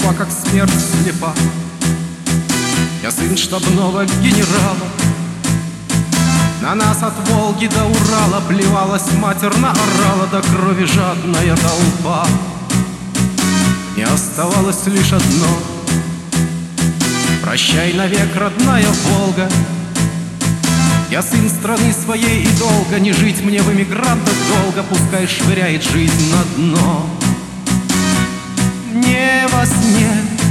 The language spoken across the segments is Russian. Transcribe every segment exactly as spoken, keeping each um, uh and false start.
тупа, как смерть слепа. Я сын штабного генерала. На нас от Волги до Урала плевалась матерно, орала до крови жадная толпа. Не оставалось лишь одно: прощай навек, родная Волга. Я сын страны своей, и долго не жить мне в эмигрантах долго. Пускай швыряет жизнь на дно. Не во сне,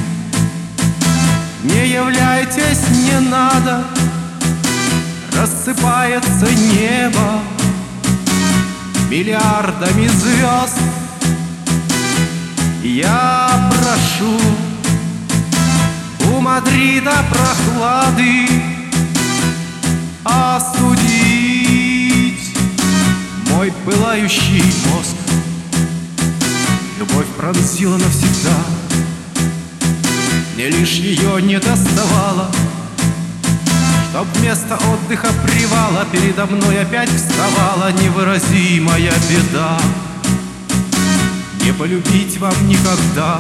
не являйтесь, не надо. Рассыпается небо миллиардами звезд. Я прошу у Мадрида прохлады остудить мой пылающий мозг. Любовь пронзила навсегда, мне лишь ее не доставало, чтоб вместо отдыха привала передо мной опять вставала невыразимая беда. Не полюбить вам никогда,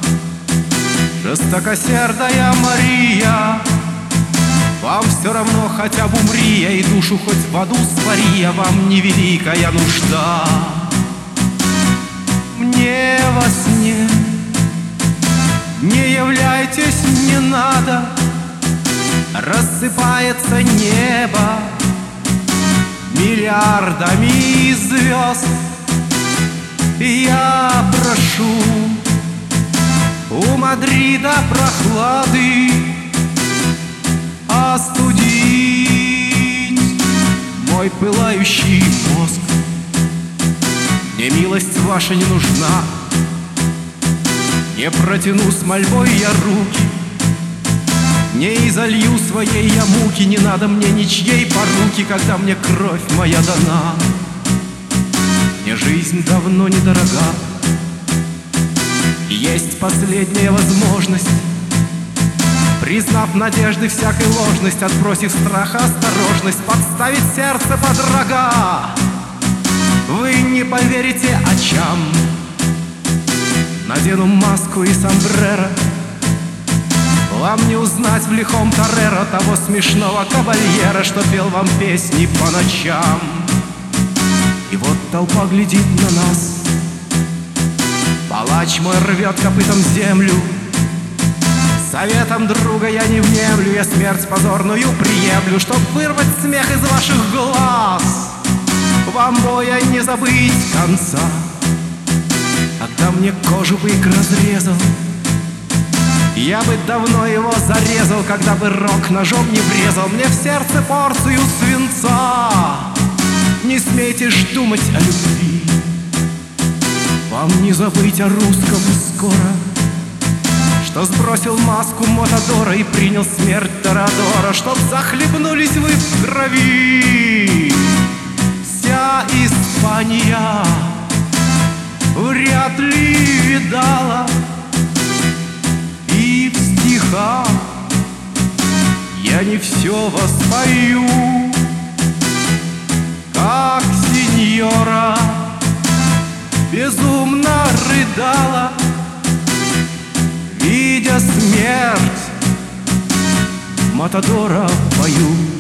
жестокосердая Мария. Вам все равно, хотя бы умри я, и душу хоть в аду свари я, вам невеликая нужда. Мне во сне не являйтесь, не надо. Рассыпается небо миллиардами звезд. Я прошу у Мадрида прохлады остудить мой пылающий мозг. Мне милость ваша не нужна, не протяну с мольбой я руки, не изолью своей я муки. Не надо мне ничьей поруки, когда мне кровь моя дана. Мне жизнь давно недорога, есть последняя возможность, признав надежды всякой ложность, отбросив страх, осторожность, подставить сердце под рога. Вы не поверите очам, надену маску и сомбреро. Вам не узнать в лихом тореро того смешного кавальера, что пел вам песни по ночам. И вот толпа глядит на нас, палач мой рвет копытом землю. Советом друга я не внемлю, я смерть позорную приемлю, чтоб вырвать смех из ваших глаз. Вам боя не забыть конца, когда мне кожу бык разрезал. Я бы давно его зарезал, когда бы рог ножом не врезал мне в сердце порцию свинца. Не смейте ж думать о любви, вам не забыть о русском скоро, что сбросил маску Матадора и принял смерть Торадора, чтоб захлебнулись вы в крови. Вся Испания вряд ли видала, и в стихах я не все воспою, как сеньора безумно рыдала, видя смерть Матадора в бою.